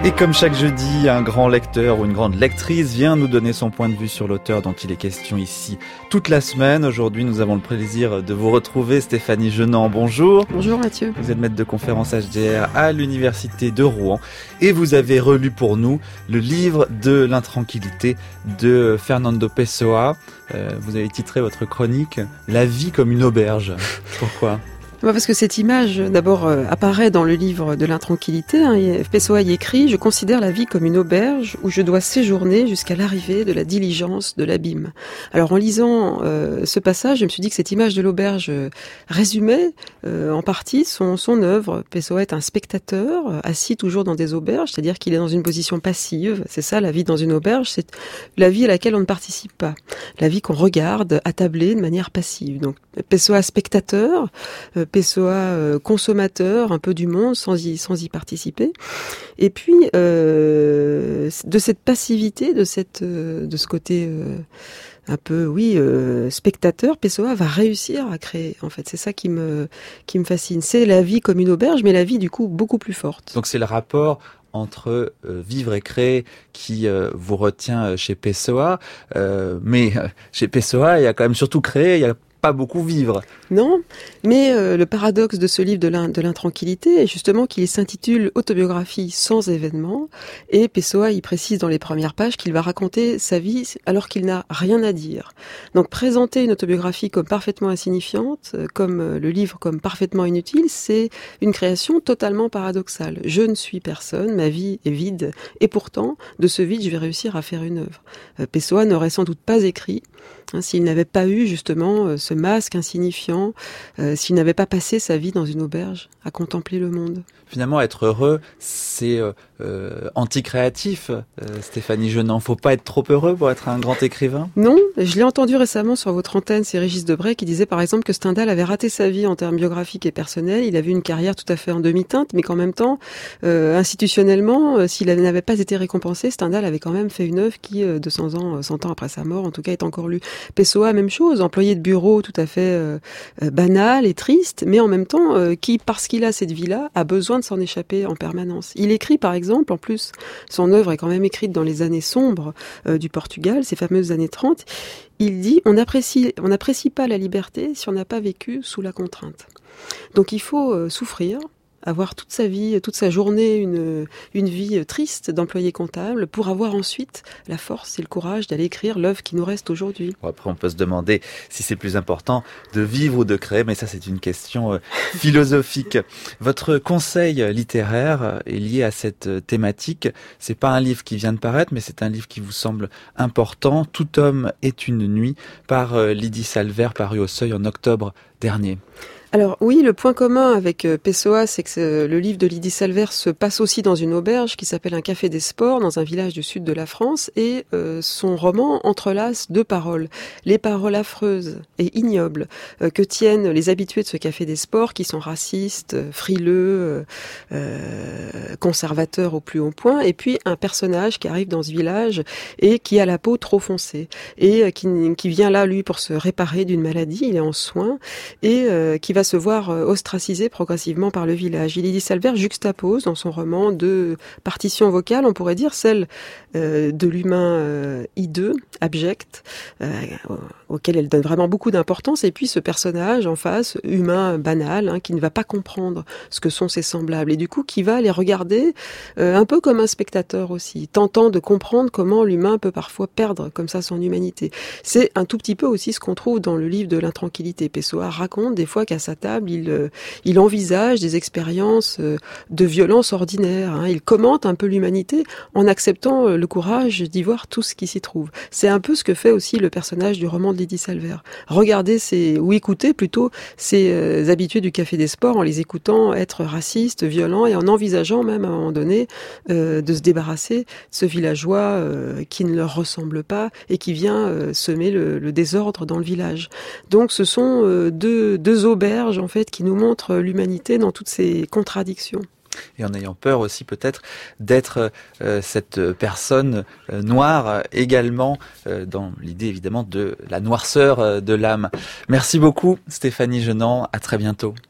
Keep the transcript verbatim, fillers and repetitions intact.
Et comme chaque jeudi, un grand lecteur ou une grande lectrice vient nous donner son point de vue sur l'auteur dont il est question ici toute la semaine. Aujourd'hui, nous avons le plaisir de vous retrouver. Stéphanie Jenant, bonjour. Bonjour Mathieu. Vous êtes maître de conférence H D R à l'Université de Rouen et vous avez relu pour nous le livre de l'intranquillité de Fernando Pessoa. Euh, vous avez titré votre chronique « La vie comme une auberge ». Pourquoi ? Parce que cette image, d'abord, euh, apparaît dans le livre de l'intranquillité. Hein, Pessoa y écrit « Je considère la vie comme une auberge où je dois séjourner jusqu'à l'arrivée de la diligence de l'abîme ». Alors, en lisant euh, ce passage, je me suis dit que cette image de l'auberge euh, résumait euh, en partie son, son œuvre. Pessoa est un spectateur, euh, assis toujours dans des auberges, c'est-à-dire qu'il est dans une position passive. C'est ça, la vie dans une auberge, c'est la vie à laquelle on ne participe pas. La vie qu'on regarde attablée de manière passive. Donc, Pessoa spectateur, euh, Pessoa euh, consommateur un peu du monde sans y, sans y participer. Et puis, euh, de cette passivité, de, cette, euh, de ce côté euh, un peu, oui, euh, spectateur, Pessoa va réussir à créer. En fait, c'est ça qui me, qui me fascine. C'est la vie comme une auberge, mais la vie, du coup, beaucoup plus forte. Donc, c'est le rapport entre euh, vivre et créer qui euh, vous retient chez Pessoa. Euh, mais euh, chez Pessoa, il y a quand même surtout créer, il y a pas beaucoup vivre. Non, mais euh, le paradoxe de ce livre de, l'in- de l'intranquillité est justement qu'il s'intitule Autobiographie sans événement, et Pessoa y précise dans les premières pages qu'il va raconter sa vie alors qu'il n'a rien à dire. Donc présenter une autobiographie comme parfaitement insignifiante, euh, comme euh, le livre comme parfaitement inutile, c'est une création totalement paradoxale. Je ne suis personne, ma vie est vide, et pourtant, de ce vide, je vais réussir à faire une œuvre. Euh, Pessoa n'aurait sans doute pas écrit hein, s'il n'avait pas eu justement euh, ce masque insignifiant, euh, s'il n'avait pas passé sa vie dans une auberge à contempler le monde. Finalement, être heureux, c'est euh, euh, anti-créatif, euh, Stéphanie Jenant. Faut pas être trop heureux pour être un grand écrivain ? Non, je l'ai entendu récemment sur votre antenne, c'est Régis Debray qui disait par exemple que Stendhal avait raté sa vie en termes biographiques et personnels. Il avait une carrière tout à fait en demi-teinte, mais qu'en même temps, euh, institutionnellement, euh, s'il n'avait pas été récompensé, Stendhal avait quand même fait une œuvre qui, euh, deux cents ans, cent ans après sa mort, en tout cas, est encore lue. Pessoa, même chose, employé de bureau tout à fait euh, euh, banal et triste, mais en même temps, euh, qui, parce qu'il a cette vie-là, a besoin de s'en échapper en permanence. Il écrit, par exemple, en plus, son œuvre est quand même écrite dans les années sombres euh, du Portugal, ces fameuses années trente, il dit « On apprécie, on n'apprécie pas la liberté si on n'a pas vécu sous la contrainte ». Donc il faut euh, souffrir, avoir toute sa vie, toute sa journée, une, une vie triste d'employé comptable pour avoir ensuite la force et le courage d'aller écrire l'œuvre qui nous reste aujourd'hui. Bon, après, on peut se demander si c'est plus important de vivre ou de créer, mais ça, c'est une question euh, philosophique. Votre conseil littéraire est lié à cette thématique. C'est pas un livre qui vient de paraître, mais c'est un livre qui vous semble important. Tout homme est une nuit, par euh, Lydie Salver, paru au Seuil en octobre dernier. Alors oui, le point commun avec Pessoa, c'est que le livre de Lydie Salver se passe aussi dans une auberge qui s'appelle un café des sports dans un village du sud de la France et euh, son roman entrelace deux paroles. Les paroles affreuses et ignobles euh, que tiennent les habitués de ce café des sports qui sont racistes, frileux, euh, conservateurs au plus haut point, et puis un personnage qui arrive dans ce village et qui a la peau trop foncée et qui, qui vient là, lui, pour se réparer d'une maladie, il est en soins et euh, qui va se voir ostracisé progressivement par le village. Et Lydie Salver juxtapose dans son roman deux partitions vocales, on pourrait dire celle euh, de l'humain euh, hideux, abject, euh, auquel elle donne vraiment beaucoup d'importance, et puis ce personnage en face, humain banal, hein, qui ne va pas comprendre ce que sont ses semblables, et du coup qui va les regarder euh, un peu comme un spectateur aussi, tentant de comprendre comment l'humain peut parfois perdre comme ça son humanité. C'est un tout petit peu aussi ce qu'on trouve dans le livre de l'intranquillité. Pessoa raconte des fois qu'à sa table, il, euh, il envisage des expériences euh, de violence ordinaire. Hein. Il commente un peu l'humanité en acceptant euh, le courage d'y voir tout ce qui s'y trouve. C'est un peu ce que fait aussi le personnage du roman de Lydie Salver. Regarder ses, ou écouter plutôt ces euh, habitués du café des sports en les écoutant être racistes, violents et en envisageant même à un moment donné euh, de se débarrasser de ce villageois euh, qui ne leur ressemble pas et qui vient euh, semer le, le désordre dans le village. Donc ce sont euh, deux, deux auberges en fait qui nous montrent l'humanité dans toutes ses contradictions. Et en ayant peur aussi peut-être d'être euh, cette personne euh, noire également, euh, dans l'idée évidemment de la noirceur euh, de l'âme. Merci beaucoup Stéphanie Jenant, à très bientôt.